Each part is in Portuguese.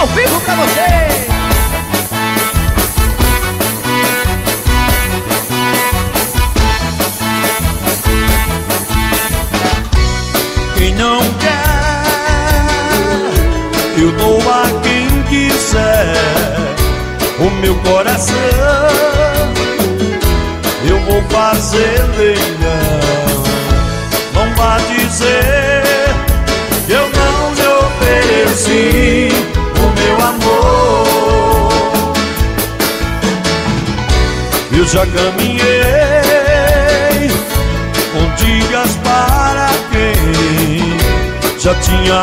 ao vivo pra você. Quem não quer, eu dou a quem quiser. O meu coração eu vou fazer leilão. Não vá dizer que eu não lhe ofereci o meu amor. Eu já caminhei com dias para quem já tinha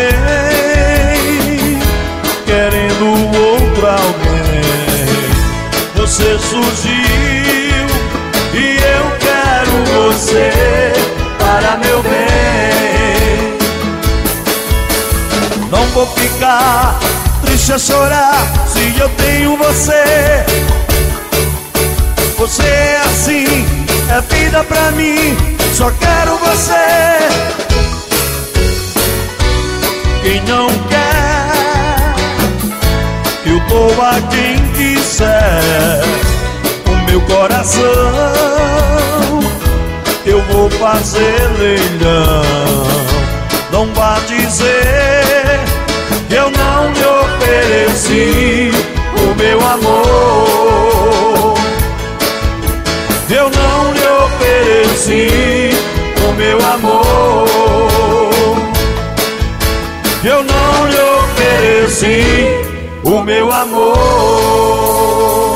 alguém querendo outro alguém. Você surgiu e eu quero você para meu bem. Não vou ficar triste a chorar se eu tenho você. Você é assim, é vida pra mim, só quero você. Quem não quer, eu dou a quem quiser. O meu coração eu vou fazer leilão. Não vá dizer que eu não lhe ofereci o meu amor. Eu não lhe ofereci o meu amor. Eu não lhe ofereci o meu amor.